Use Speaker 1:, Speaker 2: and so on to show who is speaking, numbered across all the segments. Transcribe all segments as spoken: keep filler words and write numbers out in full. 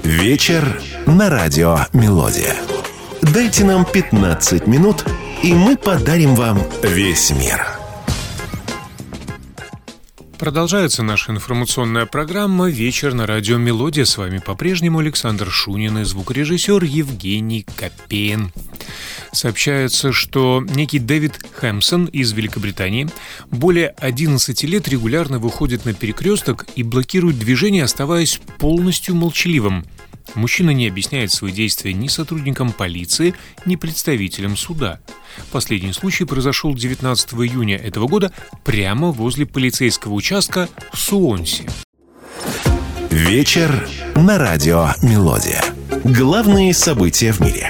Speaker 1: Вечер на радио «Мелодия». Дайте нам пятнадцать минут, и мы подарим вам весь мир.
Speaker 2: Продолжается наша информационная программа «Вечер на радио «Мелодия». С вами по-прежнему Александр Шунин и звукорежиссер Евгений Копейн. Сообщается, что некий Дэвид Хэмпсон из Великобритании более одиннадцати лет регулярно выходит на перекресток и блокирует движение, оставаясь полностью молчаливым. Мужчина не объясняет свои действия ни сотрудникам полиции, ни представителям суда. Последний случай произошел девятнадцатого июня этого года прямо возле полицейского участка в Суонси.
Speaker 1: Вечер на радио «Мелодия». Главные события в мире.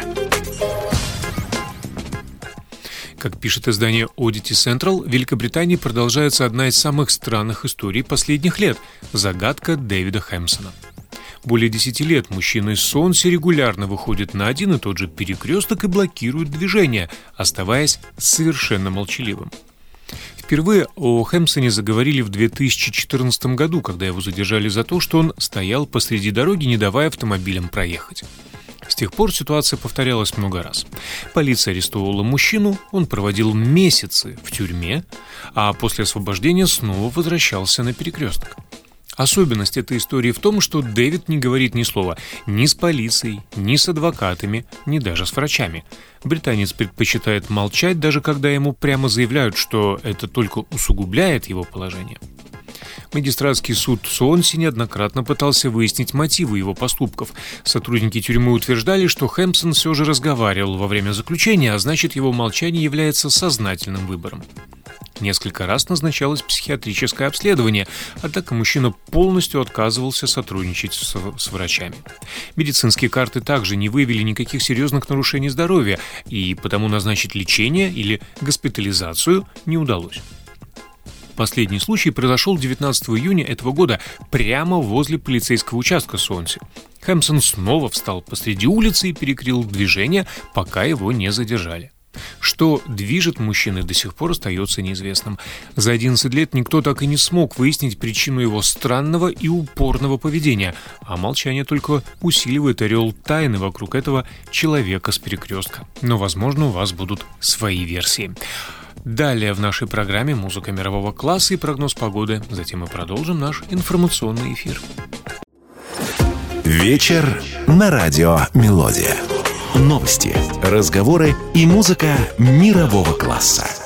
Speaker 2: Как пишет издание Oddity Central, в Великобритании продолжается одна из самых странных историй последних лет – загадка Дэвида Хэмпсона. Более десяти лет мужчина из Суонси регулярно выходит на один и тот же перекресток и блокирует движение, оставаясь совершенно молчаливым. Впервые о Хэмпсоне заговорили в две тысячи четырнадцатом году, когда его задержали за то, что он стоял посреди дороги, не давая автомобилям проехать. С тех пор ситуация повторялась много раз. Полиция арестовывала мужчину, он проводил месяцы в тюрьме, а после освобождения снова возвращался на перекресток. Особенность этой истории в том, что Дэвид не говорит ни слова ни с полицией, ни с адвокатами, ни даже с врачами. Британец предпочитает молчать, даже когда ему прямо заявляют, что это только усугубляет его положение. Магистратский суд Суонси неоднократно пытался выяснить мотивы его поступков. Сотрудники тюрьмы утверждали, что Хэмпсон все же разговаривал во время заключения, а значит, его молчание является сознательным выбором. Несколько раз назначалось психиатрическое обследование, однако мужчина полностью отказывался сотрудничать с, с врачами. Медицинские карты также не выявили никаких серьезных нарушений здоровья, и потому назначить лечение или госпитализацию не удалось. Последний случай произошел девятнадцатого июня этого года прямо возле полицейского участка Суонси. Хэмпсон снова встал посреди улицы и перекрыл движение, пока его не задержали. Что движет мужчиной, до сих пор остается неизвестным. За одиннадцать лет никто так и не смог выяснить причину его странного и упорного поведения, а молчание только усиливает ореол тайны вокруг этого человека с перекрестка. Но, возможно, у вас будут свои версии. Далее в нашей программе музыка мирового класса и прогноз погоды. Затем мы продолжим наш информационный эфир.
Speaker 1: Вечер на радио «Мелодия». Новости, разговоры и музыка мирового класса.